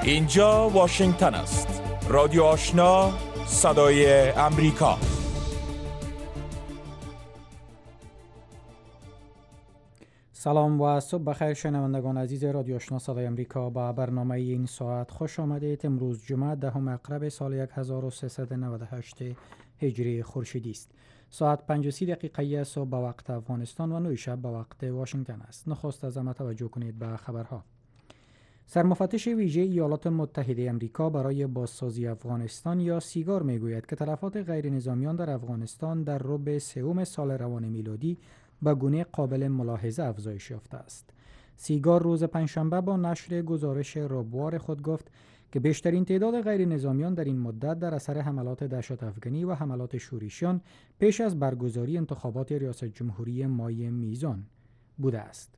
اینجا واشنگتن است. رادیو آشنا، صدای امریکا. سلام و صبح بخیر شنوندگان عزیز رادیو آشنا صدای امریکا. با برنامه این ساعت خوش آمدید. امروز جمعه 10 اکرب سال 1398 هجری خورشیدی است. ساعت 5:30 صبح به وقت افغانستان و 9 شب به وقت واشنگتن است. نخست از همه توجه کنید به خبرها. سرمفتش ویژه ایالات متحده آمریکا برای بازسازی افغانستان یا سیگار میگوید که تلفات غیر نظامیان در افغانستان در ربع سوم سال روان میلادی به گونه قابل ملاحظه افزایش یافته است. سیگار روز پنجشنبه با نشر گزارش ربوار خود گفت که بیشترین تعداد غیر نظامیان در این مدت در اثر حملات دهشت افغانی و حملات شورشیان پیش از برگزاری انتخابات ریاست جمهوری مای میزان بوده است.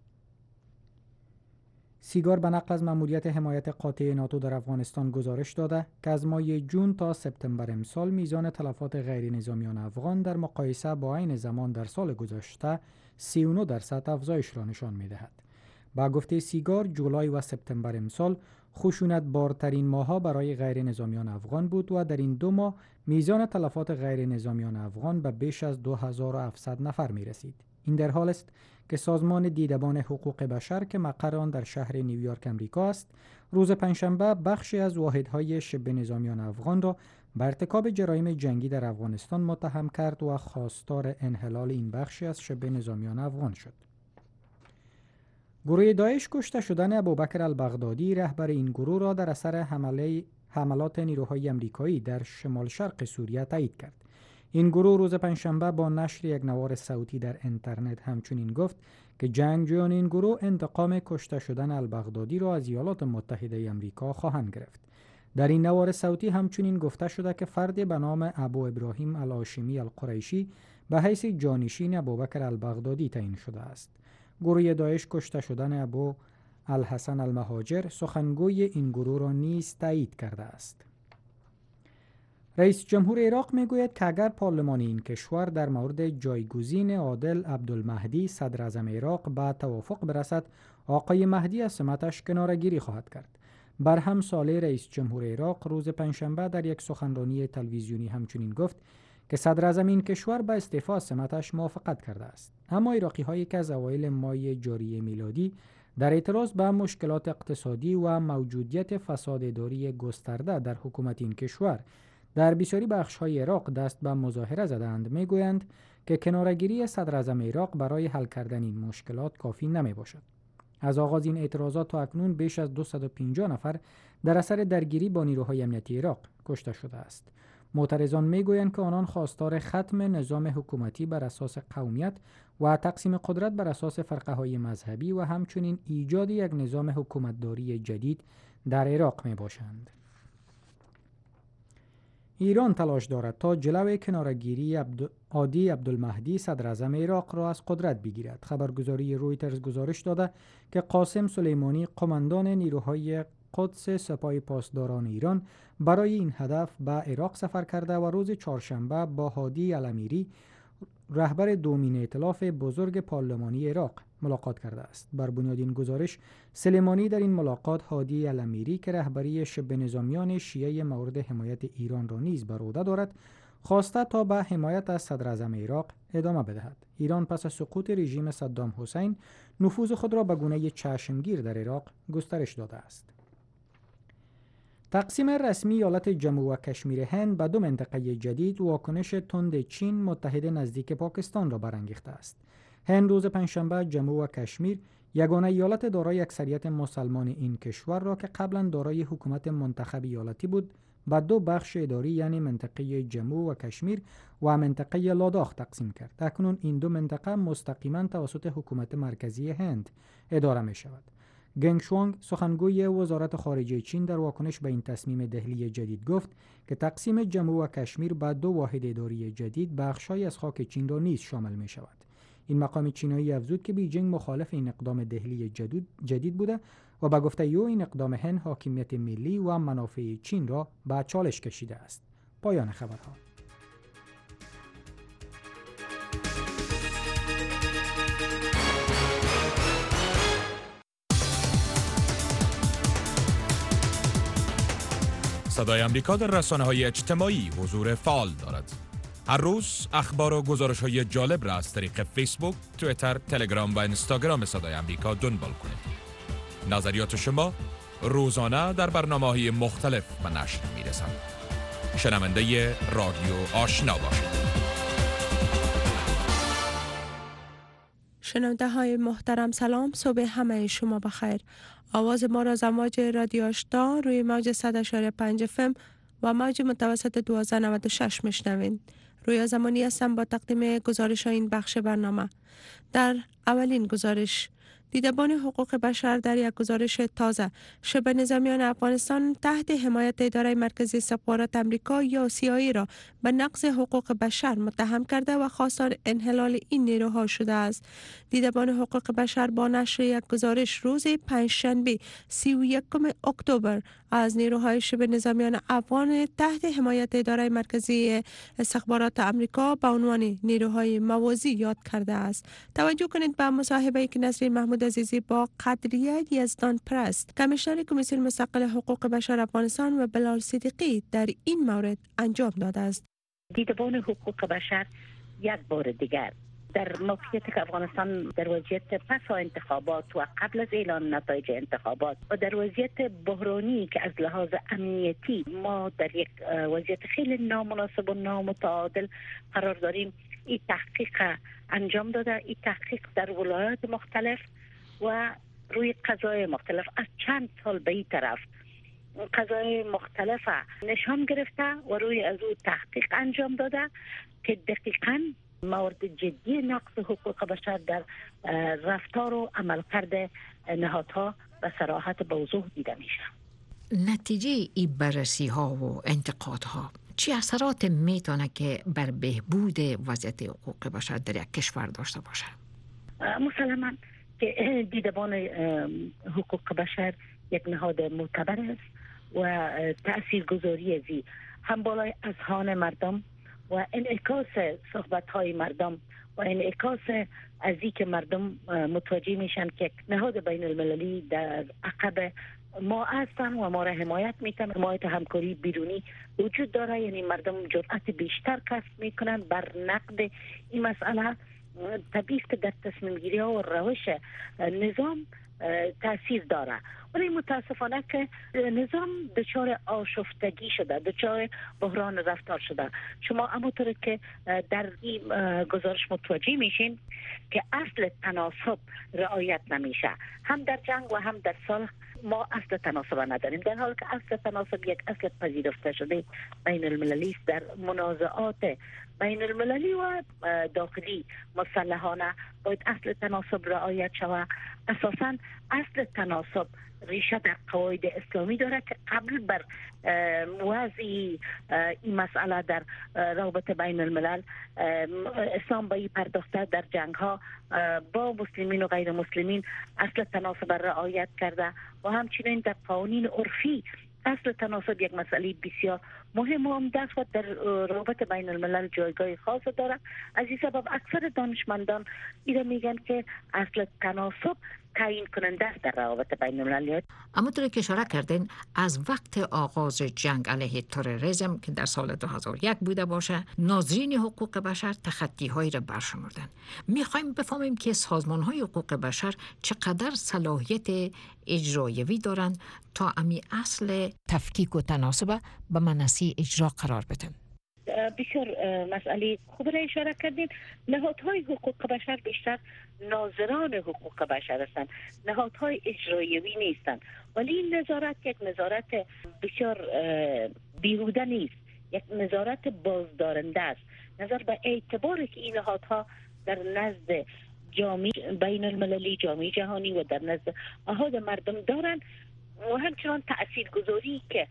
سیگار به نقل از مأموریت حمایت قاطع ناتو در افغانستان گزارش داده که از ماه جون تا سپتامبر امسال میزان تلفات غیر نظامیان افغان در مقایسه با عین زمان در سال گذشته 39% افزایش را نشان می‌دهد. با گفته سیگار، جولای و سپتامبر امسال خشونت بارترین ماه‌ها برای غیر نظامیان افغان بود و در این دو ماه میزان تلفات غیر نظامیان افغان به بیش از 2700 نفر می‌رسید. این در حال است که سازمان دیدبان حقوق بشر که مقر آن در شهر نیویورک امریکا است، روز پنجشنبه بخشی از واحدهای شبه نظامیان افغان را به ارتکاب جرایم جنگی در افغانستان متهم کرد و خواستار انحلال این بخشی از شبه نظامیان افغان شد. گروه داعش کشته شدن ابوبکر البغدادی رهبر این گروه را در اثر حملات نیروهای آمریکایی در شمال شرق سوریه تایید کرد. این گروه روز پنجشنبه با نشر یک نوار صوتی در اینترنت همچنین گفت که جنگجویان این گروه انتقام کشته شدن البغدادی را از ایالات متحده آمریکا خواهند گرفت. در این نوار صوتی همچنین گفته شده که فردی به نام ابو ابراهیم الهاشمی القریشی به حیث جانشین ابوبکر البغدادی تعیین شده است. گروه داعش کشته شدن ابو الحسن المهاجر سخنگوی این گروه را نیز تایید کرده است. رئیس جمهور عراق میگوید که اگر پارلمان این کشور در مورد جایگزین عادل عبدالمهدی صدر اعظم عراق به توافق برسد، آقای مهدی از سمتش کناره‌گیری خواهد کرد. برهم صالح رئیس جمهور عراق روز پنجشنبه در یک سخنرانی تلویزیونی همچنین گفت که صدر اعظم این کشور به استعفا از سمتش موافقت کرده است. اما عراقی‌هایی که از اوایل ماه جاری میلادی در اعتراض به مشکلات اقتصادی و موجودیت فساد اداری گسترده در حکومت این کشور در بسیاری بخش‌های عراق دست به مظاهره زدند، میگویند که کناره‌گیری صدر اعظم عراق برای حل کردن این مشکلات کافی نمیباشد. از آغاز این اعتراضات تا اکنون بیش از 250 نفر در اثر درگیری با نیروهای امنیتی عراق کشته شده است. معترضان میگویند که آنان خواستار ختم نظام حکومتی بر اساس قومیت و تقسیم قدرت بر اساس فرقه‌های مذهبی و همچنین ایجاد یک نظام حکومتداری جدید در عراق میباشند. ایران تلاش دارد تا جلوی کناره‌گیری عادی عبدالمهدی صدر اعظم عراق را از قدرت بگیرد. خبرگزاری رویترز گزارش داده که قاسم سلیمانی قماندان نیروهای قدس سپاه پاسداران ایران برای این هدف به عراق سفر کرده و روز چهارشنبه با هادی الامیری رهبر دومین ائتلاف بزرگ پارلمانی عراق ملاقات کرده است. بر بنیاد این گزارش سلیمانی در این ملاقات هادی الامیری که رهبری شبه نظامیان شیعه مورد حمایت ایران را نیز بر عهده دارد خواسته تا به حمایت از صدر اعظم عراق ادامه بدهد. ایران پس از سقوط رژیم صدام حسین نفوذ خود را به گونه چشمگیر در عراق گسترش داده است. تقسیم رسمی ایالت جموں و کشمیر هند به دو منطقه جدید واکنش تند چین متحد نزدیک پاکستان را برانگیخته است. هند روز پنجشنبه جموں و کشمیر یگانه ایالت دارای اکثریت مسلمان این کشور را که قبلا دارای حکومت منتخب ایالتی بود به دو بخش اداری یعنی منطقه جموں و کشمیر و منطقه لاداخ تقسیم کرد. اکنون این دو منطقه مستقیما توسط حکومت مرکزی هند اداره می شود. گنگ شوانگ سخنگوی وزارت خارجه چین در واکنش به این تصمیم دهلی جدید گفت که تقسیم جموں و کشمیر به دو واحد اداری جدید بخش‌هایی از خاک چین را نیز شامل می شود. این مقام چینایی افزود که بیجینگ مخالف این اقدام دهلی جدید بوده و به گفته او این اقدام هند حاکمیت ملی و منافع چین را به چالش کشیده است. پایان خبرها. صدای آمریکا در رسانه‌های اجتماعی حضور فعال دارد. هر روز اخبار و گزارش‌های جالب را از طریق فیسبوک، توییتر، تلگرام و اینستاگرام صدای آمریکا دنبال کنید. نظریات شما روزانه در برنامه‌های مختلف به نشر می‌رسند. شنونده رادیو آشنا باشید. شنونده های محترم سلام، صبح همه شما بخیر. آواز ما را از امواج رادیو آشنا روی موج 100.5 FM و موج متوسط 1296 میشنوین. رویا زمانی هستم با تقدیم گزارش این بخش برنامه. در اولین گزارش، دیدبان حقوق بشر در یک گزارش تازه شبه نظامیان افغانستان تحت حمایت اداره مرکزی استخبارات آمریکا یا CIA را به نقض حقوق بشر متهم کرده و خواستار انحلال این نیروها شده است. دیدبان حقوق بشر با نشر یک گزارش روز پنجشنبه 31 اکتبر از نیروهای شبه نظامیان افغان تحت حمایت اداره مرکزی استخبارات آمریکا به عنوان نیروهای موازی یاد کرده است. توجه کنید به مصاحبه‌ای که نسرین محمود عزیزی با قدریه یزدان پرست، کمیشنر کمیسیون مستقل حقوق بشر افغانستان و بلال صدیقی در این مورد انجام داده است. دیدبان حقوق بشر یک بار دیگر در موقعیتی که افغانستان در وضعیت پس انتخابات و قبل از اعلان نتایج انتخابات و در وضعیت بحرانی که از لحاظ امنیتی ما در یک وضعیت خیلی نامناسب و نامتعادل قرار داریم، این تحقیق انجام داده. این تحقیق در ولایات مختلف و روی قضای مختلف از چند سال به این طرف قضای مختلف نشان گرفته و روی از او تحقیق انجام داده که دقیقاً موارد جدی نقض حقوق بشر در رفتار و عملکرد نهادها و صراحت به وضوح دیده میشه. نتیجه این بررسی ها و انتقاد ها چه اثرات میتونه که بر بهبود وضعیت حقوق بشر در یک کشور داشته باشه؟ مسلماً که دیدبان حقوق بشر یک نهاد معتبر است و تاثیرگذاری ازی هم بالای اذهان مردم و انعکاس صحبت‌های مردم و انعکاس از این که مردم متوجه میشن که نهاد بین المللی در عقب ما هستن و ما را حمایت میکنن. حمایت همکاری بیرونی وجود داره، یعنی مردم جرأت بیشتر کسب میکنن بر نقد این مسئله. طبیعی که در تصمیم گیری ها و روش نظام تاثیر داره، ولی متاسفانه که نظام دچار آشفتگی شده، دچار بحران رفتار شده. شما همونطور که در این گزارش متوجه میشین که اصل تناسب رعایت نمیشه، هم در جنگ و هم در صلح ما اصل تناسب نداریم، در حالی که اصل تناسب یک اصل پذیرفته شده بین المللی است. در منازعات بین المللی و داخلی مسلحانه باید اصل تناسب رعایت شود. اساساً اصل تناسب ریشه در قواعد اسلامی داره که قبل بر وضع این مسئله در روابط بین الملل اسلام به این پرداخته، در جنگ ها با مسلمین و غیر مسلمین اصل تناسب رعایت کرده و همچنین در قوانین عرفی اصل تناسب یک مسئله بسیار مهم و عمده است و در روابط بین الملل جایگاه خاص داره. از این سبب اکثر دانشمندان ایره میگن که اصل تناسب تعیین کننده است در روابط بین المللی. همونطور که اشاره کردین، از وقت آغاز جنگ علیه تروریسم که در سال 2001 بوده باشه، ناظرین حقوق بشر تخطی‌هایی را برشمردن. میخوایم بفهمیم که سازمان‌های حقوق بشر چقدر صلاحیت اجرایوی دارند تا امی اصل تفکیک و تناسب به منصه اجرا قرار بدن. بسیار مسئله خوب را اشاره کردید. نهادهای حقوق بشر بیشتر ناظران حقوق بشر هستند، نهادهای اجرایوی نیستند، ولی این نظارت یک نظارت بسیار بیهوده نیست، یک نظارت بازدارنده است. نظر به اعتباری که این نهادها در نزد جامعه بین المللی، جامعه جهانی و در نزد احد مردم دارند و همچنان تاثیرگذاری که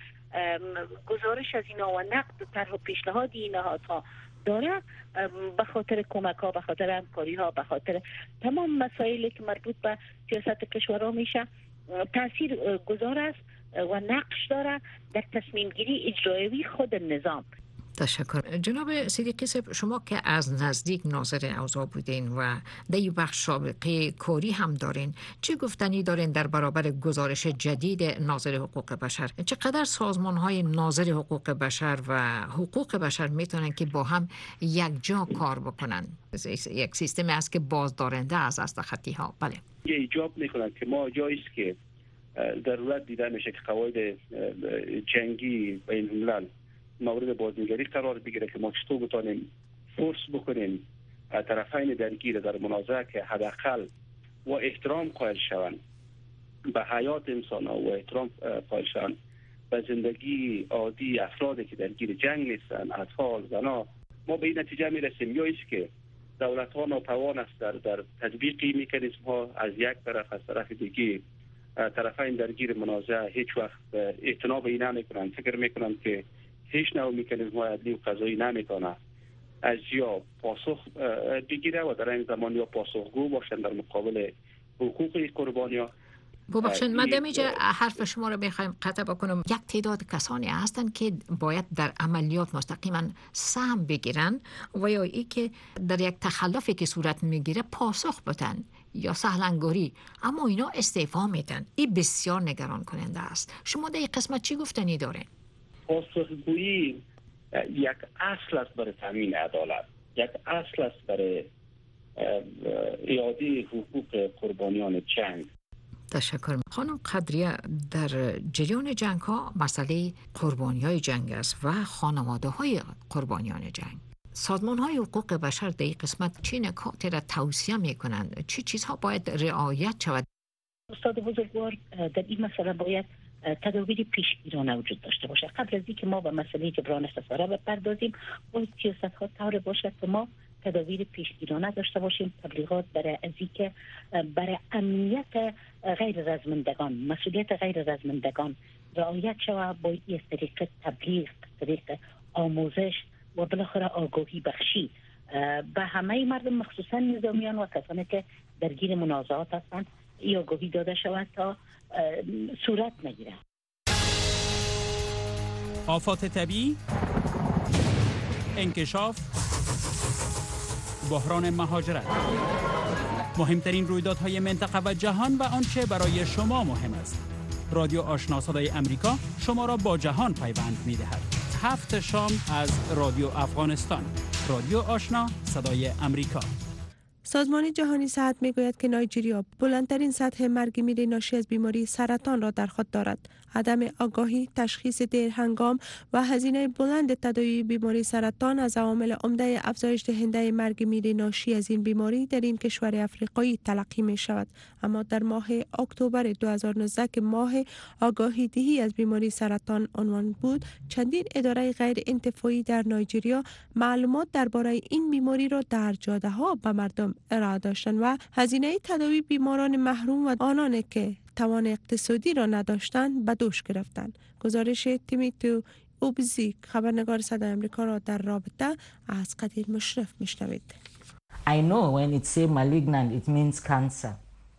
گزارش از اینا و نقد و طرح و پیشنهاد این نهادها داره به خاطر کمک ها، به خاطر همکاری ها، به خاطر تمام مسائلی که مربوط به سیاست کشورها میشه تاثیر گذار است و نقش داره در تصمیم گیری اجرایی خود نظام. تشکر. جناب صدیقی صاحب، شما که از نزدیک ناظر اوضاع بودین و در این بخش سابقه کاری هم دارین، چه گفتنی دارین در برابر گزارش جدید ناظر حقوق بشر؟ چقدر سازمان‌های ناظر حقوق بشر و حقوق بشر میتونن که با هم یک جا کار بکنن؟ یک سیستمی است که بازدارنده از خطی ها. بله، یه ایجاب میکنن که ما جایی است که ضرورت دیده میشه که قواعد جنگی بین الملل مورد بازنگری قرار بگیره که ما چطور بتونیم فورس بکنیم طرفین درگیر در منازعه که حداقل و احترام قائل شوند به حیات انسان ها و احترام قائل شوند به زندگی عادی افرادی که درگیر جنگ نیستن، اطفال، زنا. ما به این نتیجه میرسیم یا است که دولت ها ناتوان است در تطبیق مکانیزم ها از یک طرف، از طرف دیگه طرفین درگیر منازعه هیچ وقت اعتنا به این نمیکنن، فکر میکنن که هیچ نوع مکانیزم های عدلی و قضایی نمیتونه از یا پاسخ بگیره و در این زمان یا پاسخگو باشن در مقابل حقوق قربانیان. ببخشید من دمیجه حرف شما رو بخوایم قطع بکنم. یک تعداد کسانی هستند که باید در عملیات مستقیما سهم بگیرن و یا ای که در یک تخلفی که صورت میگیره پاسخ بدن یا سهلنگاری، اما اینا استعفا میدن. این بسیار نگران کننده است. شما در این قسمت چی گفتنی دارین؟ پاسخگویی یک اصل است برای تامین عدالت، یک اصل است برای اعاده حقوق قربانیان جنگ. تشکر. خانم قدریه، در جریان جنگ ها مسئله قربانی های جنگ است و خانواده های قربانیان جنگ. سازمان های حقوق بشر در این قسمت چه نکاتی را توصیه می کنند؟ چه چیزها باید رعایت شود؟ استاد بزرگوار، در این مسئله باید تدابیر پیشگیرانه وجود داشته باشه. قبل از اینکه ما به مسئله جبران خسارت بپردازیم، باید سیاست ها طور باشد که ما تدابیر پیشگیرانه داشته باشیم، تبلیغات برای از اینکه برای امنیت غیر رزمندگان، مسئولیت غیر رزمندگان رعایت شود. باید از طریق تبلیغ، طریق آموزش و بالاخره آگاهی بخشی به همه مردم، مخصوصا نظامیان و کسانی که درگیر منازعات هستند، این آگاهی داده شود تا صورت نگیره. آفات طبیعی، انکشاف، بحران مهاجرت، مهمترین رویدادهای منطقه و جهان و آنچه برای شما مهم است. رادیو آشنا صدای امریکا شما را با جهان پیوند می‌دهد. 7 شام از رادیو افغانستان. رادیو آشنا صدای امریکا. سازمان جهانی صحت میگوید که نایجریا بلندترین سطح مرگ میر ناشی از بیماری سرطان را در خود دارد. عدم آگاهی، تشخیص دیر هنگام و هزینه بلند تداوی بیماری سرطان از عوامل عمده افزایش دهنده مرگ میر ناشی از این بیماری در این کشور افریقایی تلقی می شود. اما در ماه اکتبر 2019 که ماه آگاهی دهی از بیماری سرطان عنوان بود، چندین اداره غیر انتفاعی در نایجریا معلومات درباره این بیماری را در جاده ها به مردم ارائه داشتند و هزینه تداوی بیماران محروم و آنان که توان اقتصادی را نداشتند به دوش گرفتند. گزارش تیمیتو اوبزی، خبرنگار صدای آمریکا، را در رابطه از قدیر مشرف میشنوید. I know when it say malignant it means cancer.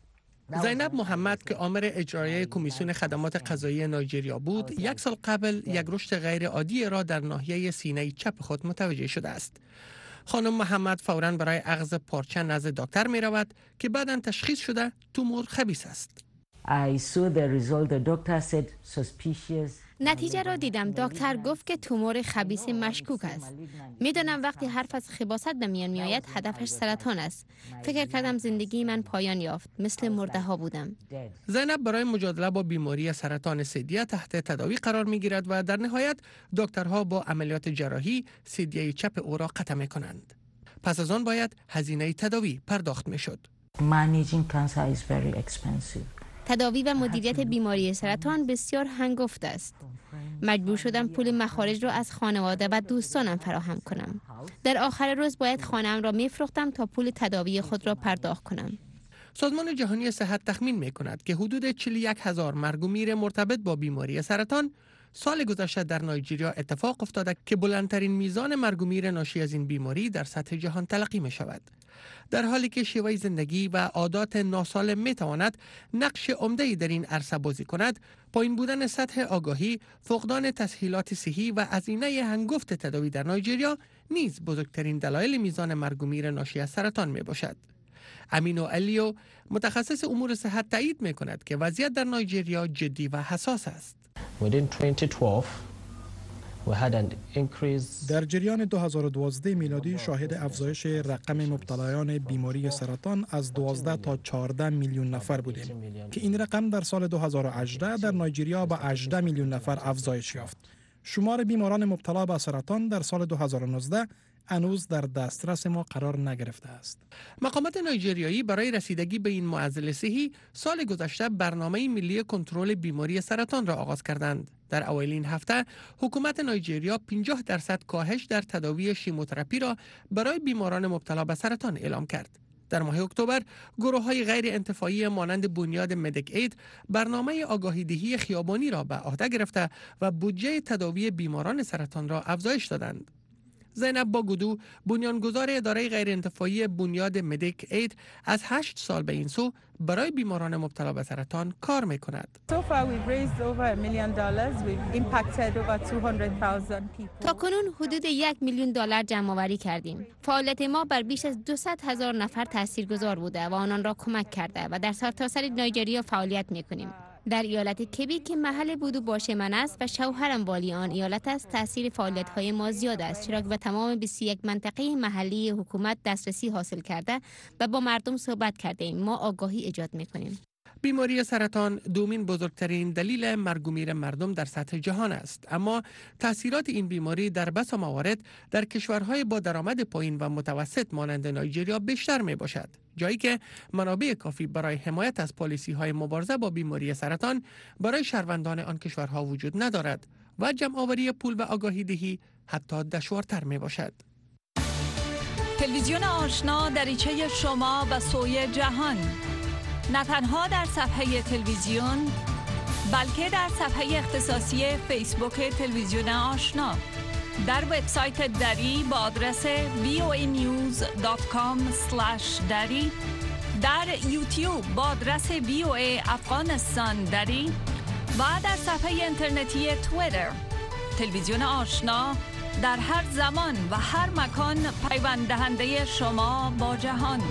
زینب محمد که آمر اجرایی کمیسیون خدمات غذایی نایجریا بود، 1 سال قبل یک رشد غیر عادی را در ناحیه سینه چپ خود متوجه شده است. خانم محمد فوراً برای اخذ پارچه نزد دکتر می رود که بعداً تشخیص شده تومور خبیث است. I saw the result. The doctor said suspicious. نتیجه را دیدم. دکتر گفت که تومور خبیث مشکوک است. میدونم وقتی حرف از خباثت به میان میآید هدفش سرطان است. فکر کردم زندگی من پایان یافت، مثل مرده ها بودم. زینب برای مجادله با بیماری سرطان ثدیه تحت تداوی قرار می گیرد و در نهایت دکترها با عملیات جراحی ثدیه چپ او را قطع می کنند. پس از آن باید هزینه تداوی پرداخت می شد. Managing cancer is very expensive. تداوی و مدیریت بیماری سرطان بسیار هنگفت است. مجبور شدم پول مخارج را از خانواده و دوستانم فراهم کنم. در آخر روز باید خانه‌ام را می‌فروختم تا پول تداوی خود را پرداخت کنم. سازمان جهانی صحت تخمین می‌کند که حدود 41,000 مرگ و میر مرتبط با بیماری سرطان سال گذشته در نایجریا اتفاق افتاده که بلندترین میزان مرگ و میر ناشی از این بیماری در سطح جهان تلقی می‌شود. در حالی که شیوه زندگی و عادات ناسالم می تواند نقش عمده‌ای در این عرصه بازی کند، پایین بودن سطح آگاهی، فقدان تسهیلات صحی و هزینه هنگفت تداوی در نایجریا نیز بزرگترین دلایل میزان مرگ و میر ناشی از سرطان می باشد. امینو الیو متخصص امور صحت تایید می کند که وضعیت در نایجریا جدی و حساس است. در جریان 2012 میلادی شاهد افزایش رقم مبتلایان بیماری سرطان از 12 تا 14 میلیون نفر بودیم که این رقم در سال 2018 در نایجریا به 18 میلیون نفر افزایش یافت. شمار بیماران مبتلا به سرطان در سال 2019 هنوز در دسترس ما قرار نگرفته است. مقامات نایجریایی برای رسیدگی به این معضل صحی سال گذشته برنامه ملی کنترل بیماری سرطان را آغاز کردند. در اوایل هفته حکومت نایجریا 50% کاهش در تداوی شیموتراپی را برای بیماران مبتلا به سرطان اعلام کرد. در ماه اکتبر گروه‌های غیر انتفاعی مانند بنیاد مدیک اید برنامه آگاهی‌دهی خیابانی را به عهده گرفته و بودجه تداوی بیماران سرطان را افزایش دادند. زینب باگودو، بنیانگذار اداره غیر انتفاعی بنیاد مدیک اید، از 8 سال به این سو برای بیماران مبتلا به سرطان کار می‌کند. تا کنون حدود $1 میلیون جمع‌آوری کردیم. فعالیت ما بر بیش از 200,000 نفر تاثیرگذار بوده و آنان را کمک کرده و در سرتاسر نایجریا فعالیت می‌کنیم. در ایالت کبی که محل بودو باشه من است و شوهرم والی آن ایالت است، تاثیر فعالیت‌های ما زیاد است، چرا که به تمام 21 منطقه محلی حکومت دسترسی حاصل کرده و با مردم صحبت کرده ایم. ما آگاهی ایجاد می‌کنیم. بیماری سرطان دومین بزرگترین دلیل مرگ و میر مردم در سطح جهان است، اما تاثیرات این بیماری در بسا موارد در کشورهای با درآمد پایین و متوسط مانند نایجریا بیشتر می باشد، جایی که منابع کافی برای حمایت از پالیسی‌های مبارزه با بیماری سرطان برای شهروندان آن کشورها وجود ندارد و جمع‌آوری پول و آگاهی دهی حتی دشوارتر می باشد. تلویزیون آشنا دریچه شما و سوی جهان، نه تنها در صفحه تلویزیون بلکه در صفحه اختصاصی فیسبوک تلویزیون آشنا، در وبسایت دری با آدرس voanews.com/dari، در یوتیوب با آدرس VOA افغانستان دری و در صفحه اینترنتی توییتر. تلویزیون آشنا در هر زمان و هر مکان پیوند دهنده شما با جهان.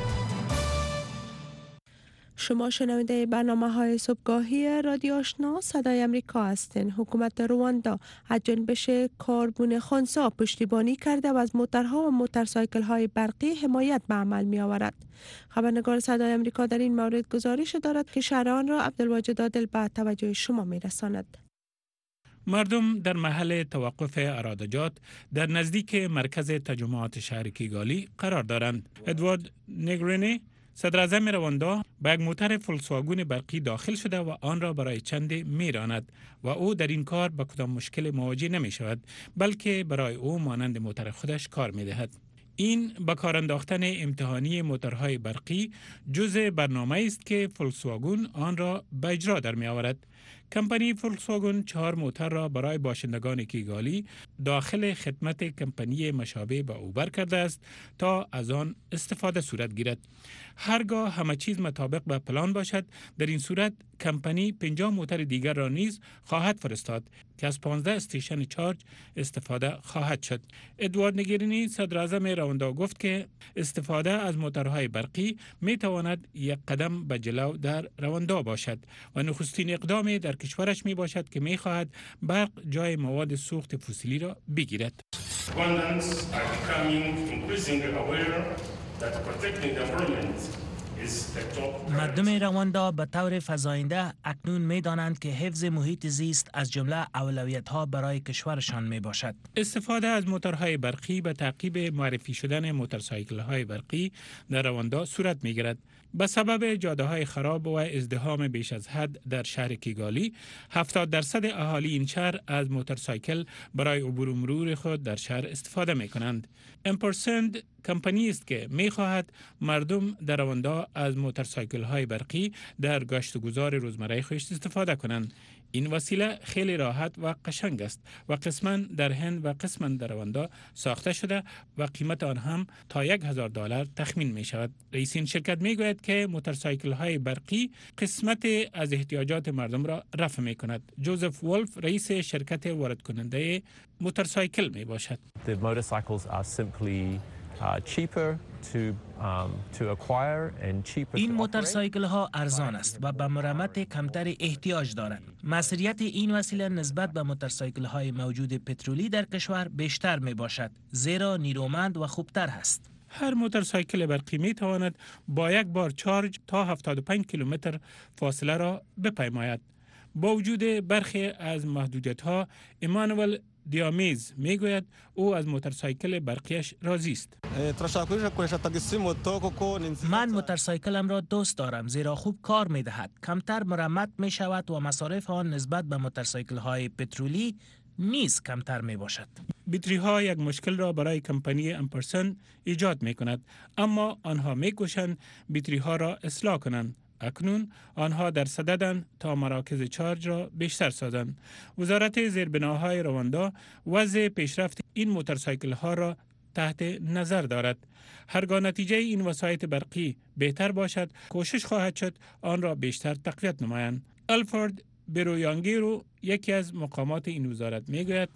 شما شنونده برنامه‌های صبحگاهی رادیو آشنا صدای امریکا هستین. حکومت رواندا از جنبش کاربن خنثی پشتیبانی کرده و از موترها و موتورسایکل‌های برقی حمایت به عمل می‌آورد. خبرنگار صدای امریکا در این مورد گزارش دارد که شرح را عبدالواجد عادل به توجه شما می‌رساند. مردم در محل توقف ارادجات در نزدیک مرکز تجمعات شهر کیگالی قرار دارند. ادوارد نگرینی، صدر اعظم رواندا، به یک موتر فولکسواگن برقی داخل شده و آن را برای چنده میراند و او در این کار به کدام مشکل مواجه نمی شود، بلکه برای او مانند موتر خودش کار می دهد. این به کار انداختن امتحانی موترهای برقی جزء برنامه است که فولکسواگن آن را به اجرا در می آورد. کمپانی فولکسواگن 4 موتر را برای باشندگان کیگالی داخل خدمت کمپانی مشابه به اوبر کرده است تا از آن استفاده صورت گیرد. هرگاه همه چیز مطابق به پلان باشد، در این صورت کمپانی 50 موتر دیگر را نیز خواهد فرستاد که از 15 استیشن چارج استفاده خواهد شد. ادوارد نگرینی، صدر اعظم رواندا، گفت که استفاده از موترهای برقی می تواند یک قدم به جلو در رواندا باشد و نخستین اقدامی در کشورش می باشد که می خواهد برق جای مواد سوخت فسیلی را بگیرد. مردم رواندا به طور فزاینده اکنون می دانند که حفظ محیط زیست از جمله اولویت‌ها برای کشورشان می باشد. استفاده از موترهای برقی به تعقیب معرفی شدن موتورسایکل‌های برقی در رواندا صورت می گیرد. به سبب جاده‌های خراب و ازدحام بیش از حد در شهر کیگالی، 70% اهالی این شهر از موتورسایکل برای عبور و مرور خود در شهر استفاده می کنند. امپرسند کمپانی است که می خواهد مردم دروندا از موتورسایکل های برقی در گشت و گذار روزمره خود استفاده کنند. این وسیله خیلی راحت و قشنگ است و قسما در هند و قسما در رواندا ساخته شده و قیمت آن هم تا $1,000 تخمین می شود. رئیس این شرکت می گوید که موتورسایکل های برقی قسمت از احتیاجات مردم را رفع می کند. جوزف ولف رئیس شرکت وارد کننده موتورسایکل می باشد. این موتورسایکل ها ارزان است و به مرمت کمتر احتیاج دارند. مسئولیت این وسیله نسبت به موتورسایکل های موجود پترولی در کشور بیشتر می باشد، زیرا نیرومند و خوبتر است. هر موتورسایکل برقی می تواند با یک بار چارج تا 75 کیلومتر فاصله را بپیماید. با وجود برخی از محدودیت ها، ایمانوئل دیامیز میگوید او از موتورسایکل برقیش راضی است. من موتورسایکلم را دوست دارم زیرا خوب کار می دهد، کمتر مرمت می شود و مصارف آن نسبت به موتورسایکل های پترولی نیز کمتر می باشد. بیتری ها یک مشکل را برای کمپانی امپرسن ایجاد می کند، اما آنها می کوشند بیتری ها را اصلاح کنند. اکنون آنها در صددند تا مراکز چارج را بیشتر سازند. وزارت زیربناهای رواندا وضع پیشرفت این موتورسایکل ها را تحت نظر دارد. هرگاه نتیجه این وسایط برقی بهتر باشد، کوشش خواهد شد آن را بیشتر تقویت نمایند. الفرد برویانگیرو یکی از مقامات این وزارت میگوید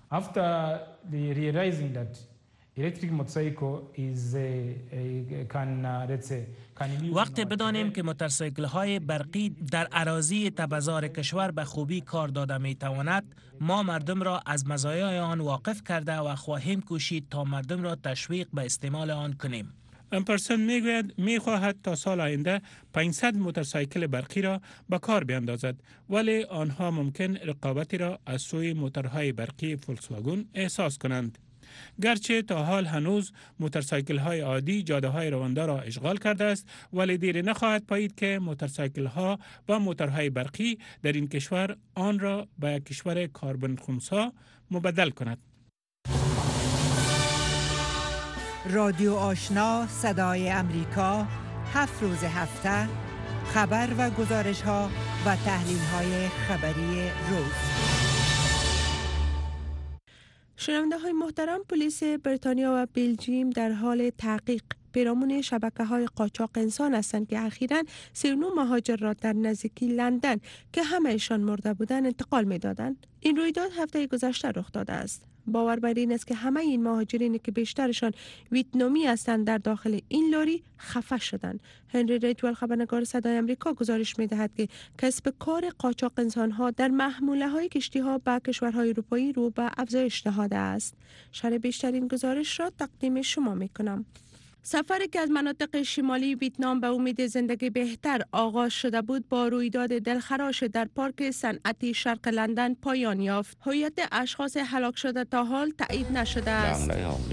وقت بدانیم که موتورسایکل های برقی در اراضی تبهزار کشور به خوبی کار داده می تواند، ما مردم را از مزایای آن واقف کرده و خواهیم کوشید تا مردم را تشویق به استعمال آن کنیم. امپرسن میگوید میخواهد تا سال آینده 500 موتورسایکل برقی را به کار بیاندازد، ولی آنها ممکن رقابتی را از سوی موتورهای برقی فولکسواگن احساس کنند. گرچه تا حال هنوز موتورسایکل های عادی جاده های رواندا را اشغال کرده است، ولی دیر نخواهد پایید که موتورسایکل ها و موتورهای برقی در این کشور آن را به یک کشور کربن خنثی مبدل کند. رادیو آشنا صدای امریکا 7 روز هفته خبر و گزارش ها و تحلیل های خبری روز. شنونده های محترم، پلیس بریتانیا و بلژیم در حال تحقیق پیرامون شبکه‌های قاچاق انسان هستند که اخیراً 39 مهاجر را در نزدیکی لندن که همه‌شان مرده بودند انتقال می‌دادند. این رویداد هفته گذشته رخ داده است. باور بر این است که همه این مهاجرینی که بیشترشان ویتنامی هستند در داخل این لاری خفه شدند. هنری ریجوال خبرنگار صدای آمریکا گزارش می‌دهد که کسب کار قاچاق انسان‌ها در محموله‌های کشتی‌ها به کشورهای اروپایی رو به افزایش نهاده است. شرح بیشتر این گزارش را تقدیم شما می‌کنم. سفری که از مناطق شمالی ویتنام به امید زندگی بهتر آغاز شده بود با رویداد دلخراش در پارک صنعتی شرق لندن پایان یافت. هویت اشخاص هلاک شده تا حال تایید نشده است.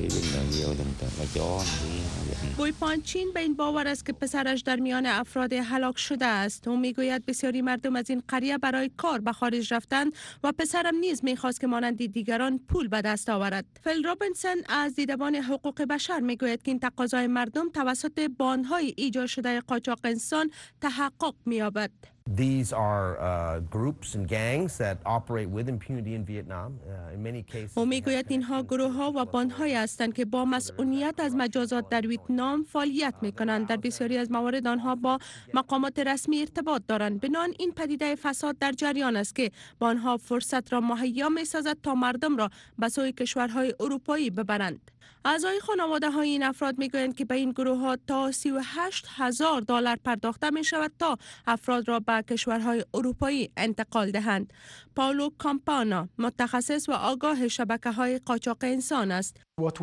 بوی پانچین به این باور است که پسرش در میان افراد هلاک شده است. او میگوید بسیاری مردم از این قریه برای کار به خارج رفتند و پسرم نیز میخواست که مانند دیگران پول به دست آورد. فیل رابینسون از دیدبان حقوق بشر میگوید که این تقاضای مردم توسط باندهای ایجاد شده قاچاق انسان تحقق می‌یابد. These are groups and gangs that operate with impunity in Vietnam. In many cases, او میگوید اینها گروه‌ها و باندهایی هستند که با مسئولیت از مجازات در ویتنام فعالیت می‌کنند. در بسیاری از موارد آنها با مقامات رسمی ارتباط دارند. بنابراین این پدیده فساد در جریان است که با آنها فرصت را مهیا می‌سازد تا مردم را به سوی کشورهای اروپایی ببرند. اعضای خانواده های این افراد میگویند که به این گروه ها تا $38,000 پرداخته می شود تا افراد را به کشورهای اروپایی انتقال دهند. پاولو کامپانا متخصص و آگاه شبکه های قاچاق انسان است.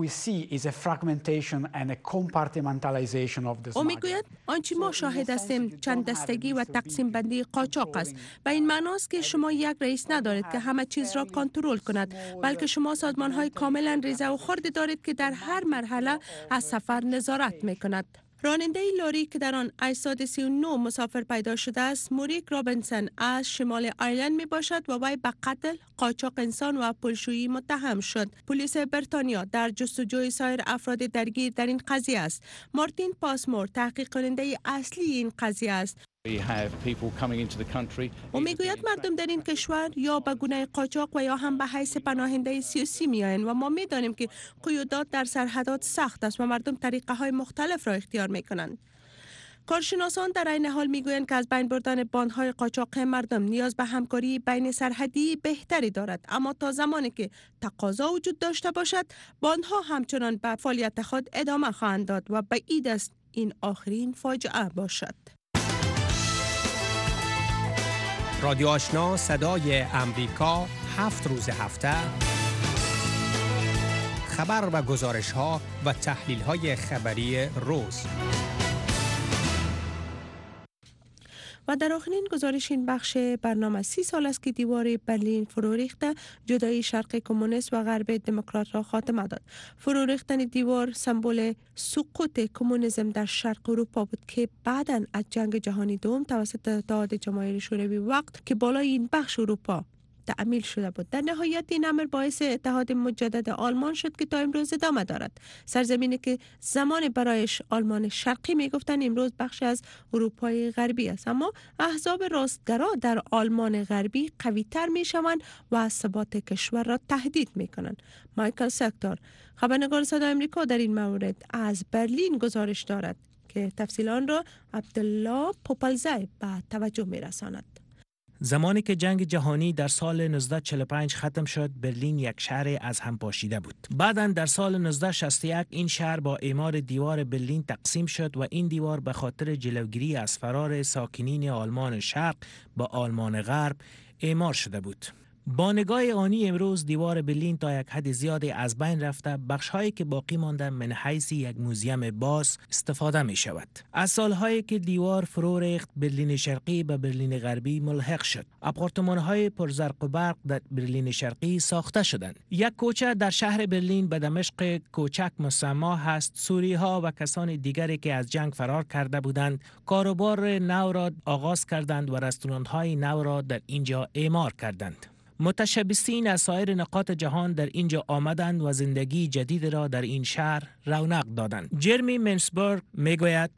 او میگوید آنچه ما شاهد هستیم چند دستگی و تقسیم بندی قاچاق است. و این معناست که شما یک رئیس ندارید که همه چیز را کنترل کند، بلکه شما سازمان های کاملا ریزه و خرد دارید که در هر مرحله از سفر نظارت می کند. راننده لاری که در آن 839 مسافر پیدا شده است، موریک رابینسون از شمال آیرلند می باشد و وی به قتل، قاچاق انسان و پولشویی متهم شد. پلیس بریتانیا در جستجوی سایر افراد درگیر در این قضیه است. مارتین پاسمور تحقیق کننده اصلی این قضیه است. او میگوید مردم در این کشور یا به گونه قاچاق و یا هم به حیث پناهنده سیاسی میآیند و ما میدانیم که قیودات در سرحدات سخت است و مردم طریقه های مختلف را اختیار میکنند. کارشناسان در این حال میگویند که از بین بردن باندهای قاچاق مردم نیاز به همکاری بین سرحدی بهتری دارد، اما تا زمانی که تقاضا وجود داشته باشد باندها همچنان به فعالیت خود ادامه خواهند داد و بعید است این آخرین فاجعه باشد. رادیو آشنا صدای امریکا 7 روز هفته خبر و گزارش ها و تحلیل های خبری روز. و در آخرین گزارش این بخش برنامه 30 سال است که دیوار برلین فرو ریخته، جدایی شرق کمونیست و غرب دموکرات را خاتمه داد. فرو ریختن دیوار سمبل سقوط کمونیسم در شرق اروپا بود که بعداً از جنگ جهانی دوم توسط اتحاد جماهیر شوروی وقت که بالای این بخش اروپا تعمیل شده بود. در نهایت این امر باعث اتحاد مجدد آلمان شد که تا امروز ادامه دارد. سرزمینی که زمان برایش آلمان شرقی میگفتند امروز بخش از اروپای غربی است، اما احزاب راستگرا در آلمان غربی قوی‌تر میشوند و ثبات کشور را تهدید میکنند. مایکل سکتور، خبرنگار صدای آمریکا، در این مورد از برلین گزارش دارد که تفصیلات را عبدالله پوپلزای به توجه میرساند. زمانی که جنگ جهانی در سال 1945 ختم شد، برلین یک شهر از هم پاشیده بود. بعداً در سال 1961 این شهر با اعمار دیوار برلین تقسیم شد و این دیوار به خاطر جلوگیری از فرار ساکنین آلمان شرق به آلمان غرب اعمار شده بود. با نگاه آنی امروز دیوار برلین تا یک حد زیادی از بین رفته، بخش‌هایی که باقی مانده من حیث یک موزیم باز استفاده می شود. از سال‌هایی که دیوار فرو ریخت، برلین شرقی به برلین غربی ملحق شد. آپارتمان‌های پرزرق و برق در برلین شرقی ساخته شدند. یک کوچه در شهر برلین به دمشق کوچک مسمی هست. سوری‌ها و کسان دیگری که از جنگ فرار کرده بودند، کاروبار نو را آغاز کردند و رستوران‌های نو را در اینجا اعمار کردند. متشبثین از سایر نقاط جهان در اینجا آمدند و زندگی جدید را در این شهر رونق دادند. جرمی منسبرگ میگوید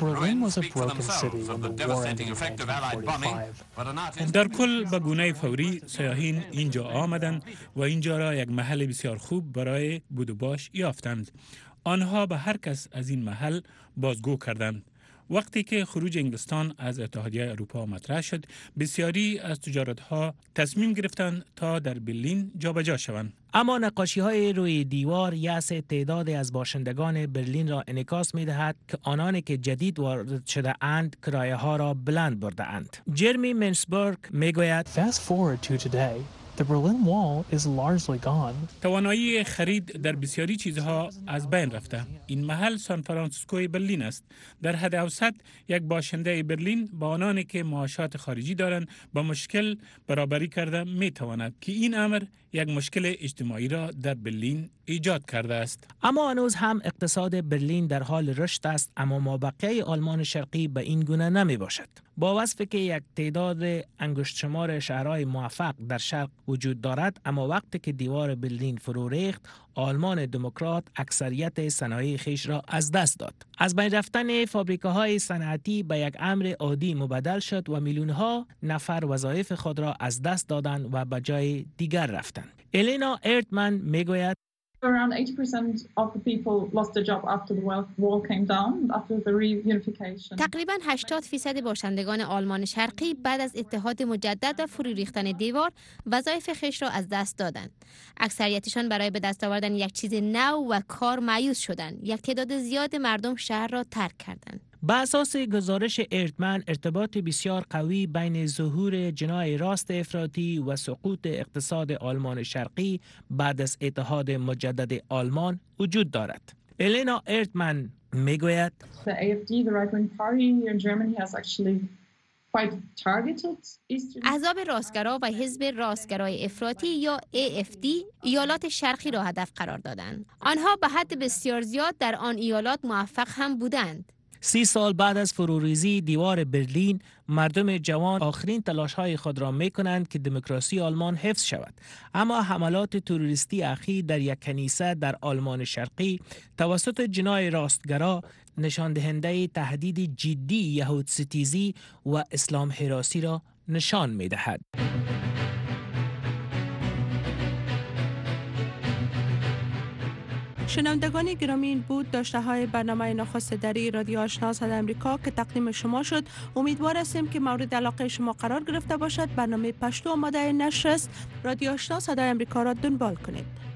در کل به گونه فوری سیاحین اینجا آمدند و اینجا را یک محل بسیار خوب برای بود و باش یافتند. آنها به هر کس از این محل بازگو کردند. وقتی که خروج انگلستان از اتحادیه اروپا مطرح شد، بسیاری از تجارت‌ها تصمیم گرفتند تا در برلین جابجا شوند. اما نقاشی‌های روی دیوار یأس تعدادی از باشندگان برلین را انعکاس می‌دهد که آنانی که جدید وارد شده اند کرایه‌ها را بلند برده اند. جرمی منسبرگ میگوید The Berlin Wall is largely gone. توانایی خرید در بسیاری چیزها از بین رفته. این محل سان فرانسیسکوی برلین است. در حد اوسط یک باشنده برلین با آنانی که معاشات خارجی دارند با مشکل برابری کرده می تواند که این امر یک مشکل اجتماعی را در برلین ایجاد کرده است. اما هنوز هم اقتصاد برلین در حال رشد است، اما مابقی آلمان شرقی به این گونه نمی باشد. با وصفی که یک تعداد انگشت شمار شهرهای موفق در شرق وجود دارد، اما وقتی که دیوار برلین فرو ریخت، آلمان دموکرات اکثریت صنایع خیش را از دست داد. از بین رفتن فابریکاهای صنعتی به یک امر عادی مبدل شد و میلیون‌ها نفر وظایف خود را از دست دادند و به جای دیگر رفتند. الینا ارتمن میگوید Around 80% of the people lost their job after the wall came down, after the reunification. تقریباً 80% باشندگان آلمان شرقی بعد از اتحاد مجدد و فرو ریختن دیوار وظایف خویش را از دست دادند. اکثریتشان برای به دست آوردن یک چیز نو و کار مایوس شدند. یک تعداد زیاد مردم شهر را ترک کردند. با اساس گزارش ارتمن، ارتباط بسیار قوی بین ظهور جناح راست افراطی و سقوط اقتصاد آلمان شرقی بعد از اتحاد مجدد آلمان وجود دارد. الینا ارتمن میگوید The AfD, the right-wing party here in Germany, has actually quite targeted Eastern. احزاب راستگرا و حزب راستگرای افراطی یا AfD ایالات شرقی را هدف قرار دادند. آنها به حد بسیار زیاد در آن ایالات موفق هم بودند. 30 سال بعد از فروریزی دیوار برلین، مردم جوان آخرین تلاش‌های خود را می‌کنند که دموکراسی آلمان حفظ شود. اما حملات تروریستی اخیر در یک کنیسه در آلمان شرقی توسط جناح راستگرا نشان دهنده تهدید جدی یهود ستیزی و اسلام هراسی را نشان می‌دهد. شنوندگان گرامی، این بود داشته های برنامه نخست دری رادیو آشنا صدای امریکا که تقدیم شما شد. امیدوار هستیم که مورد علاقه شما قرار گرفته باشد. برنامه پشتو آماده نشر است. رادیو آشنا صدای امریکا را دنبال کنید.